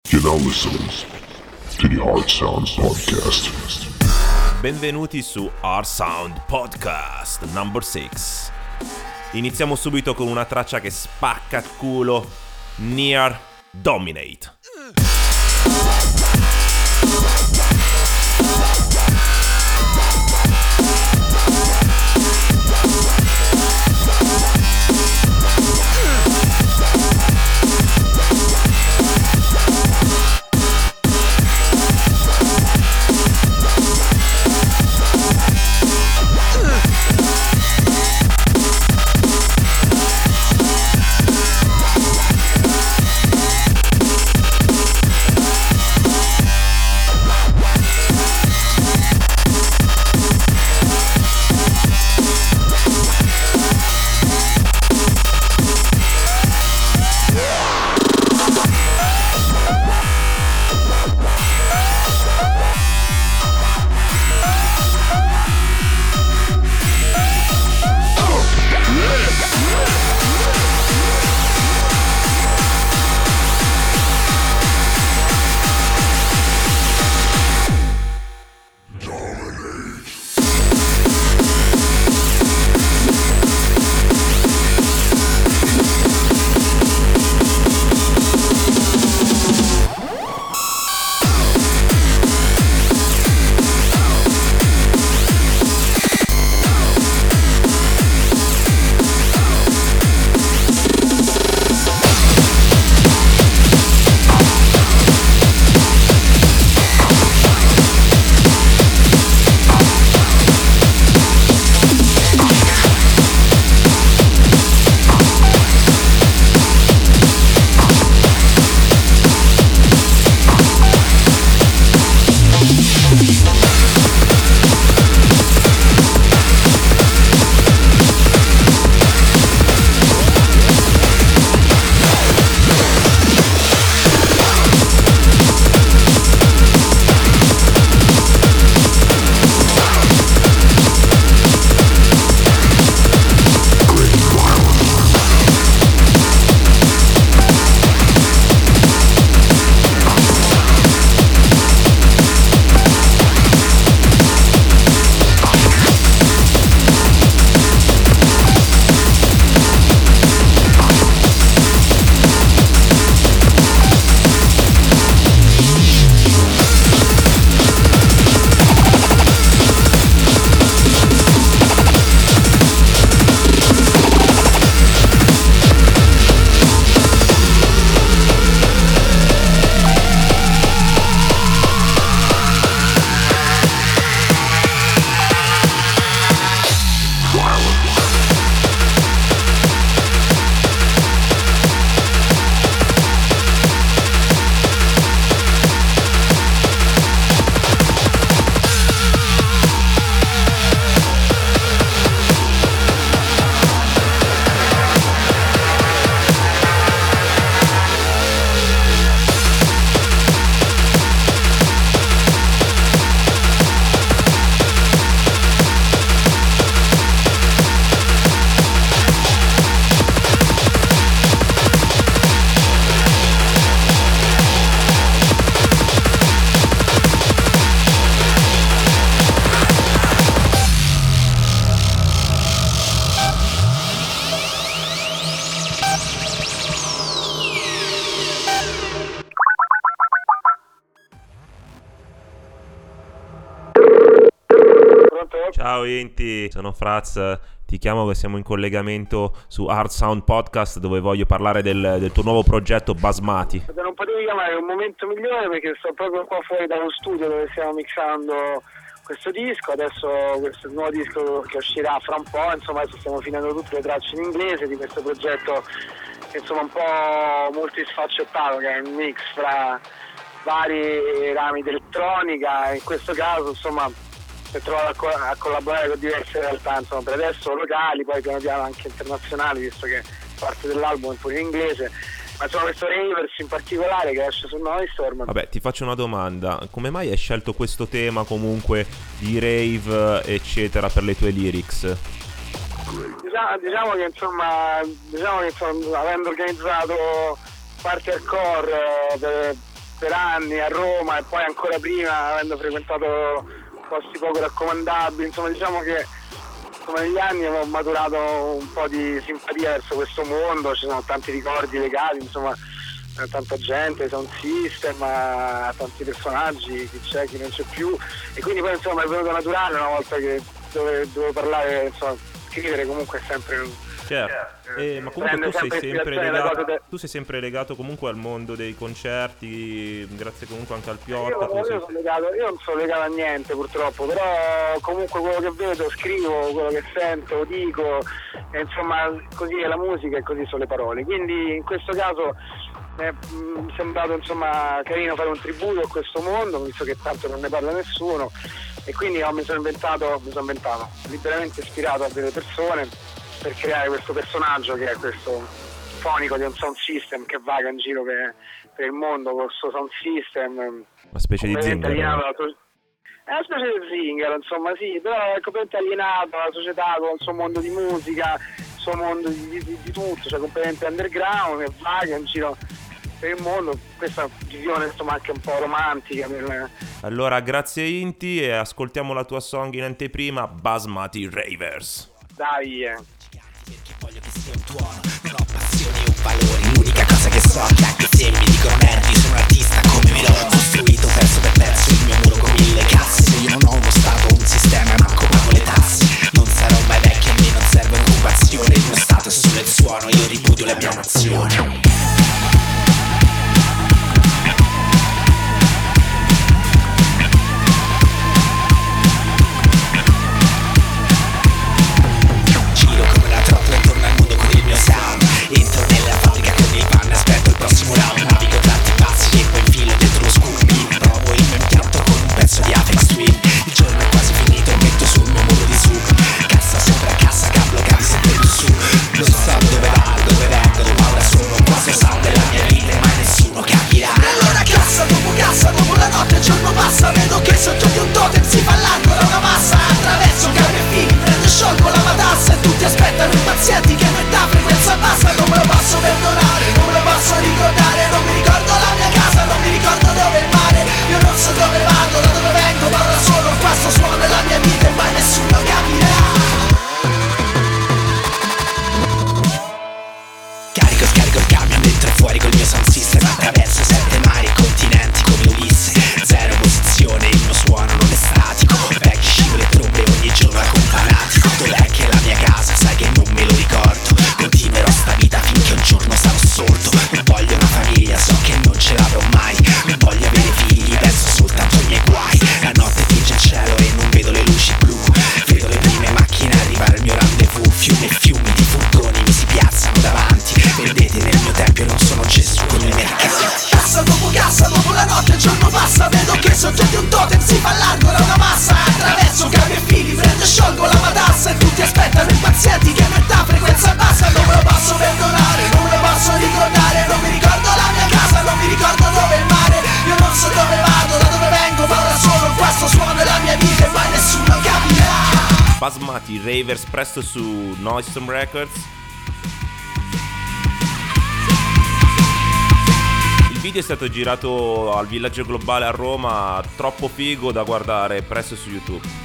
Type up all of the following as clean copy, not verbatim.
You're now listening to the Hard Sound Podcast. Benvenuti su Hard Sound Podcast number 6. Iniziamo subito con una traccia che spacca il culo, Near Dominate. Ciao Inti, sono Fraz, ti chiamo che siamo in collegamento su Hard Sound Podcast dove voglio parlare del tuo nuovo progetto Basmati. Non potevi chiamare un momento migliore perché sto proprio qua fuori dallo studio dove stiamo mixando questo disco. Adesso questo è il nuovo disco che uscirà fra un po', insomma adesso stiamo finendo tutte le tracce in inglese di questo progetto che insomma un po' multisfaccettato, che è un mix fra vari rami di elettronica. In questo caso insomma si è trovato a collaborare con diverse realtà, insomma per adesso locali, poi piano piano anche internazionali, visto che parte dell'album è pure in inglese. Ma insomma questo Ravers in particolare che esce su Noistorm. Vabbè, ti faccio una domanda, come mai hai scelto questo tema comunque di rave eccetera per le tue lyrics? Diciamo che insomma avendo organizzato parte hardcore per anni a Roma e poi ancora prima avendo frequentato posti poco raccomandabili, insomma diciamo che negli anni ho maturato un po' di simpatia verso questo mondo, ci sono tanti ricordi legati, insomma, a tanta gente, Sound System, a tanti personaggi, chi c'è, chi non c'è più, e quindi poi insomma è venuto naturale una volta che dovevo parlare, insomma, scrivere comunque è sempre certo. Ma comunque tu sei sempre legato comunque al mondo dei concerti, grazie comunque anche al Piorta. Io non sono legato a niente purtroppo, però comunque quello che vedo, scrivo, quello che sento, dico, e insomma così è la musica e così sono le parole. Quindi in questo caso mi è sembrato insomma carino fare un tributo a questo mondo, visto che tanto non ne parla nessuno, e quindi mi sono inventato, liberamente ispirato a delle persone per creare questo personaggio che è questo fonico di un sound system che vaga in giro per il mondo con il suo sound system, una specie di zingaro. È una specie di zingaro, insomma, sì, però è completamente alienato dalla società, con il suo mondo di musica, il suo mondo di tutto, cioè completamente underground, che vaga in giro per il mondo. Questa visione insomma anche un po' romantica Allora grazie Inti, e ascoltiamo la tua song in anteprima, Basmati Ravers. Dai, perché voglio che sia un tuono, non ho passioni o valori, l'unica cosa che so che anche se mi dicono nerdi, sono un artista come me l'ho costruito pezzo per pezzo, il mio muro con 1000 casse. Se io non ho uno stato, un sistema, manco pago le tasse, non sarò mai vecchio, a me non serve un'occupazione, il mio stato è solo il suono, io ripudio la mia nazione. Entro nella fabbrica con il pan, aspetto il prossimo round, navigo tanti passi e poi infilo dentro lo scooby. Provo il mio impianto con un pezzo di Apex Twin. Il giorno è quasi finito e metto sul mio muro di Zoom. Cassa sopra cassa, cablo cavi sempre più su. Non so dove vado, dove vengo, dove ora sono. Quasi sound della mia vita e mai nessuno capirà. E allora cassa, dopo la notte il giorno passa. Vedo che sotto di un totem si fa l'ancora una massa. Attraverso cavi e fili, prendo e sciolgo la matassa. E tutti aspettano impazienti che metà frequenza bassa. Non me lo posso perdonare, non me lo posso ricordare. Non mi ricordo la mia casa, non mi ricordo dove è il mare. Io non so dove vado, da dove vengo, ma da solo questo suono è la mia vita e mai nessuno capirà. Carico, scarico il camion dentro e fuori col mio sound system. Attraverso 7 mari e continenti come Ulisse. Zero posizione, il mio suono non è statico. Vecchi scivoli e trombe ogni giorno accompagnati. Dov'è che è la mia casa, sai che non me lo ricordo. Continuerò sta vita finché un giorno sarò sordo. Non voglio una famiglia, so che non ce l'avrò mai. Non voglio avere figli, penso soltanto ai miei guai. La notte tinge il cielo e non vedo le luci blu. Vedo le prime macchine arrivare al mio rendezvous. Fiumi e fiumi di furgoni mi si piazzano davanti. Vedete, nel mio tempio non sono Gesù come i mercanti. Cassa, dopo la notte il giorno passa. Vedo che sotto di un totem si fa l'ancora una massa. Attraverso cavi e fili, prendo e sciolgo la matassa. E tutti aspettano impazienti che metà frequenza bassa. Non me lo posso perdonare, non me lo posso ricordare. Non mi ricordo la mia casa, non mi ricordo dove è il mare. Io non so dove vado, da dove vengo, ma da solo questo suono è la mia vita e mai nessuno capirà. Basmati Ravers, presto su Noisome Records. Il video è stato girato al Villaggio Globale a Roma, troppo figo da guardare, presto su YouTube.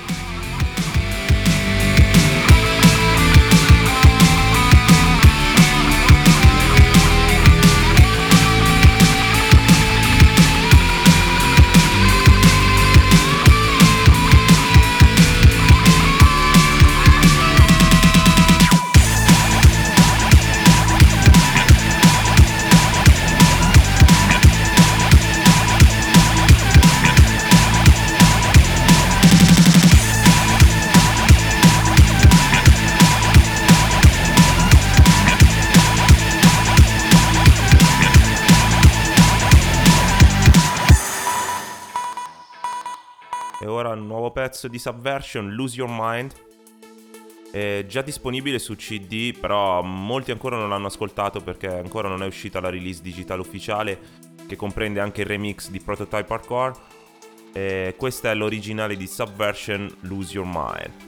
E ora un nuovo pezzo di Subversion, Lose Your Mind. È già disponibile su CD, però molti ancora non l'hanno ascoltato perché ancora non è uscita la release digitale ufficiale, che comprende anche il remix di Prototype Hardcore. E questa è l'originale di Subversion, Lose Your Mind.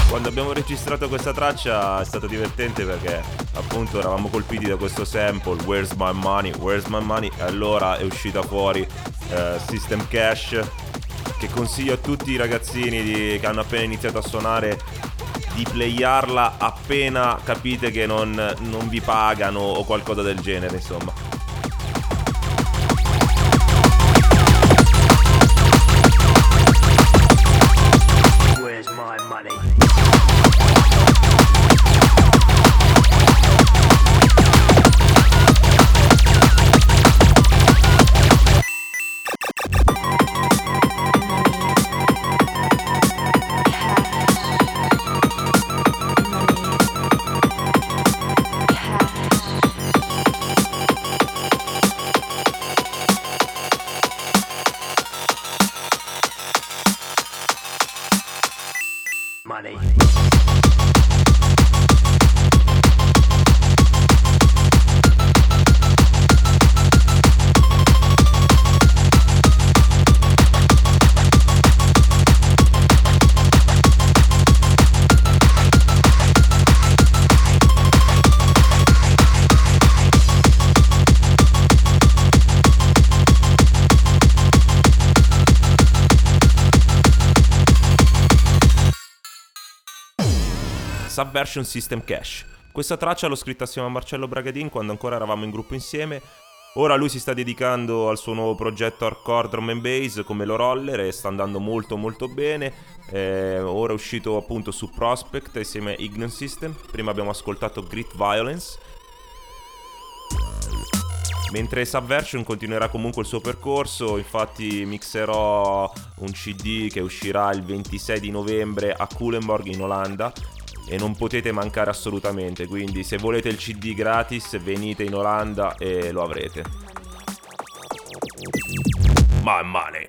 Quando abbiamo registrato questa traccia è stato divertente perché appunto eravamo colpiti da questo sample, Where's My Money, Where's My Money, e allora è uscita fuori System Cash, che consiglio a tutti i ragazzini che hanno appena iniziato a suonare di playarla appena capite che non vi pagano o qualcosa del genere, insomma. Subversion System Cash. Questa traccia l'ho scritta assieme a Marcello Bragadin quando ancora eravamo in gruppo insieme. Ora lui si sta dedicando al suo nuovo progetto hardcore drum and bass come Lo Roller e sta andando molto molto bene. Ora è uscito appunto su Prospect insieme a Ignorant System. Prima abbiamo ascoltato Grit Violence. Mentre Subversion continuerà comunque il suo percorso, infatti mixerò un CD che uscirà il 26 di novembre a Culemborg in Olanda e non potete mancare assolutamente, quindi se volete il CD gratis venite in Olanda e lo avrete. My money.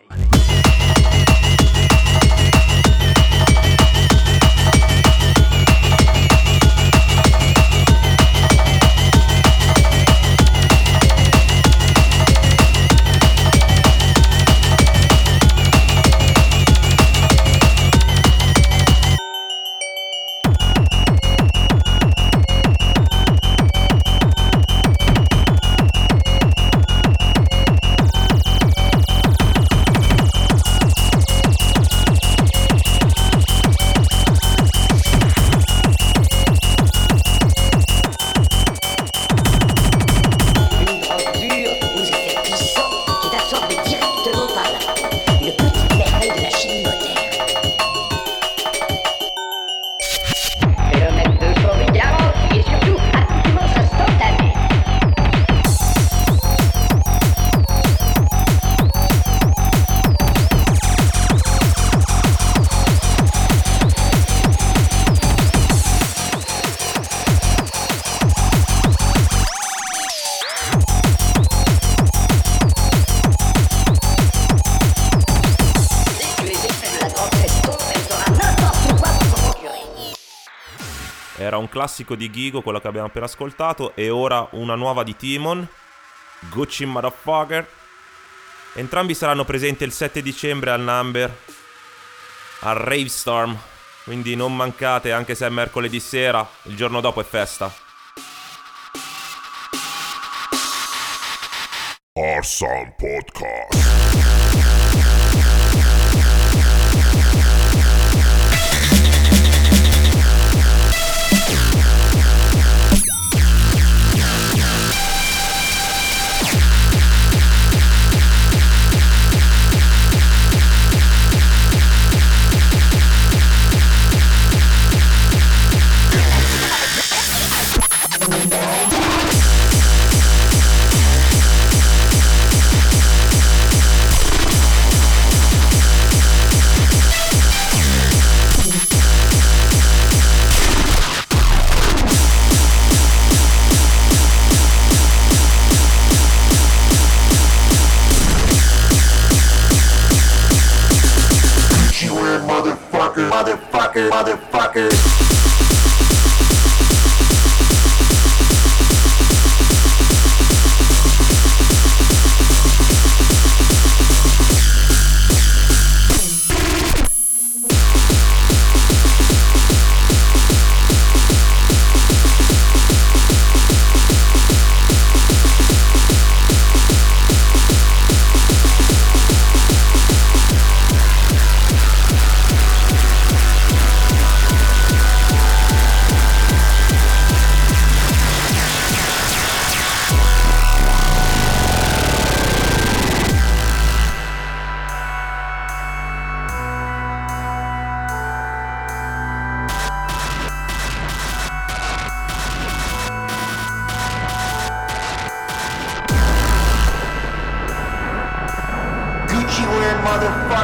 Era un classico di Ghigo, quello che abbiamo appena ascoltato, e ora una nuova di Timon, Gucci Motherfucker. Entrambi saranno presenti il 7 dicembre al Number, al Ravestorm, quindi non mancate, anche se è mercoledì sera, il giorno dopo è festa. Our Sound Podcast. Motherfucker.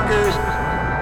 motherfuckers.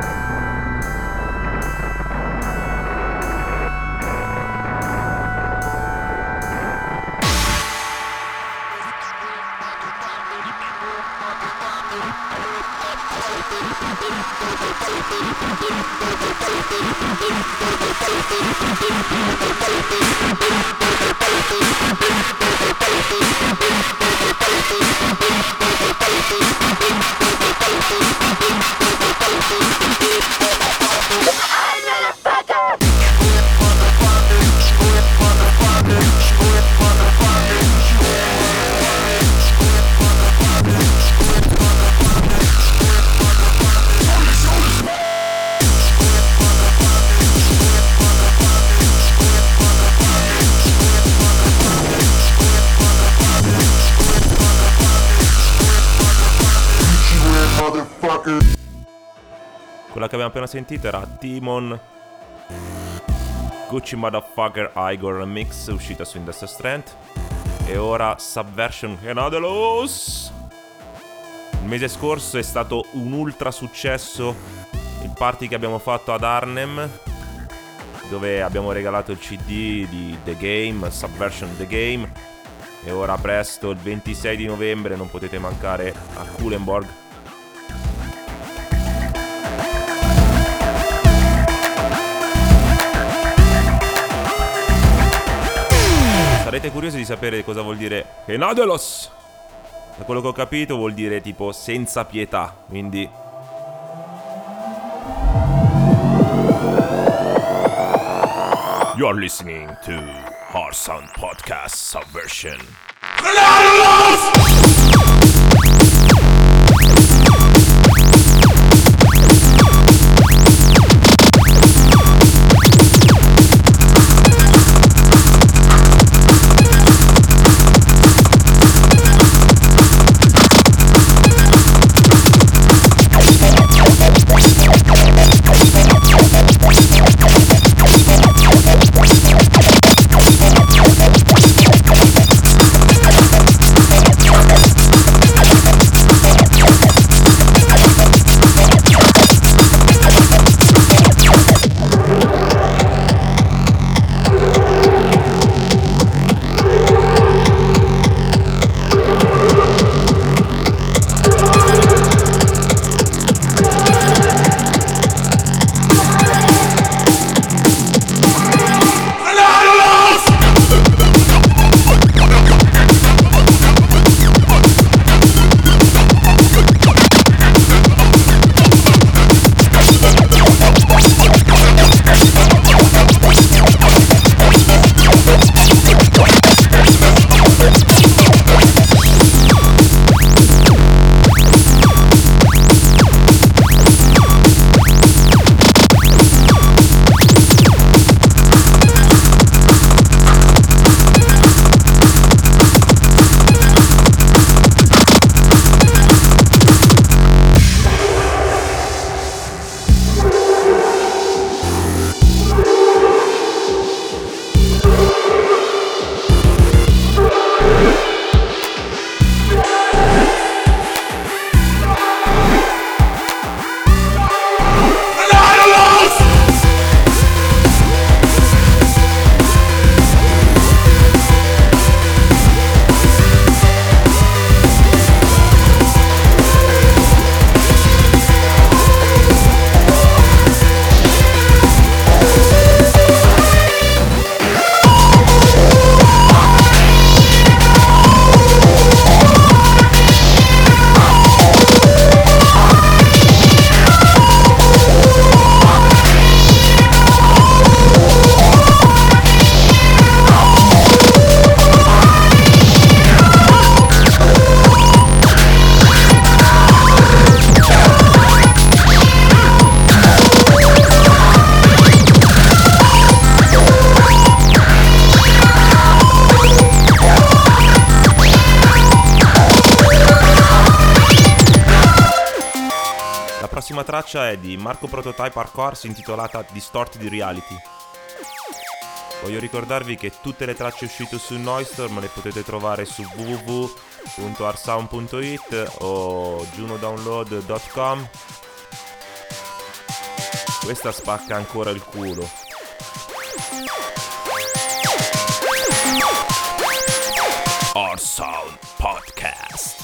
Quella che abbiamo appena sentito era Timon Gucci Motherfucker Igor Remix, uscita su Industrial Strength. E ora Subversion Genadelos. Il mese scorso è stato un ultra successo il party che abbiamo fatto ad Arnhem, dove abbiamo regalato il CD di The Game, Subversion The Game. E ora presto, il 26 di novembre, non potete mancare a Culemborg. Sarete curiosi di sapere cosa vuol dire Genadelos? Da quello che ho capito vuol dire tipo senza pietà, quindi... You're listening to Hard Sound Podcast Subversion. prossima traccia è di Marco Prototype Hardcore, intitolata Distorted Reality. Voglio ricordarvi che tutte le tracce uscite su Noistorm le potete trovare su www.arsound.it o junodownload.com. Questa spacca ancora il culo. Our Sound Podcast.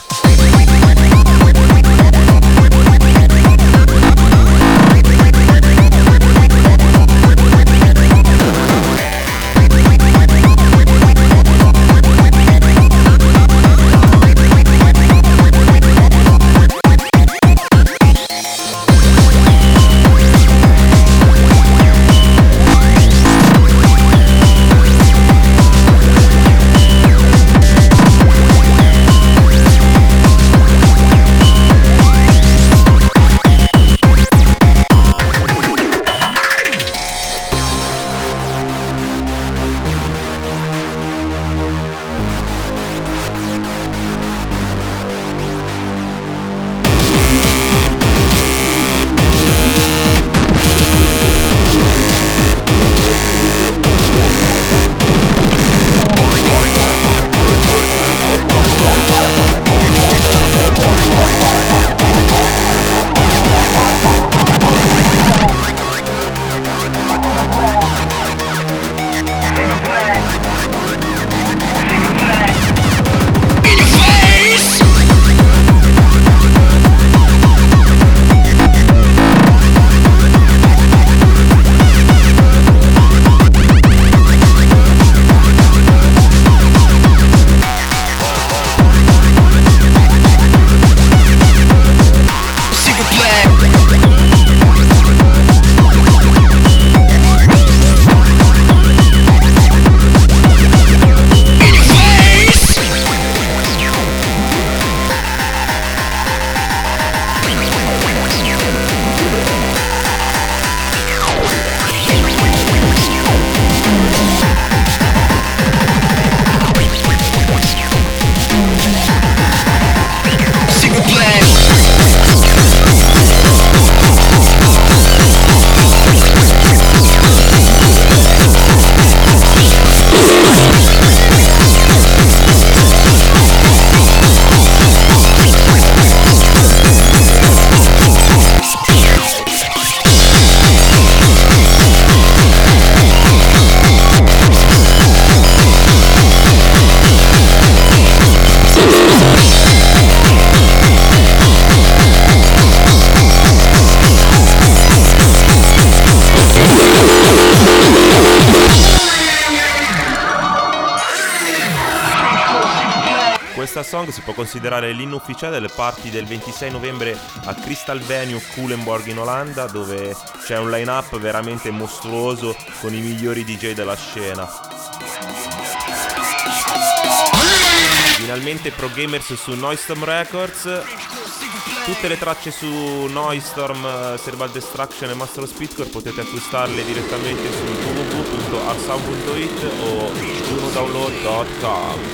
Questa song si può considerare l'inno ufficiale delle party del 26 novembre a Crystal Venue Culemborg in Olanda, dove c'è un line-up veramente mostruoso con i migliori DJ della scena. Finalmente Pro Gamers su Noistorm Records. Tutte le tracce su Noistorm, Cerebral Destruction e Master of Speedcore potete acquistarle direttamente su www.arsound.it o junodownload.com.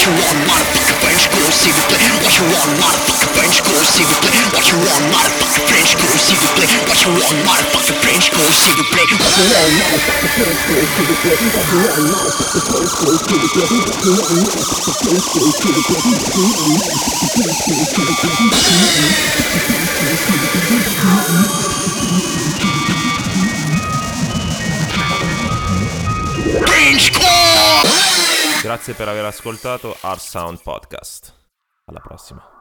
you want, motherfucker, French girl, s'il vous plaît. What you want, motherfucker, French girl, s'il vous plaît. What you want, motherfucker, French girl, s'il vous plaît. What you want, motherfucker, French girl, s'il vous plaît. What you want, motherfucker, French girl, s'il vous plaît. What you want, motherfucker, French girl, s'il vous plaît. What you want, motherfucker, French girl, s'il vous plaît. Grazie per aver ascoltato Art Sound Podcast. Alla prossima.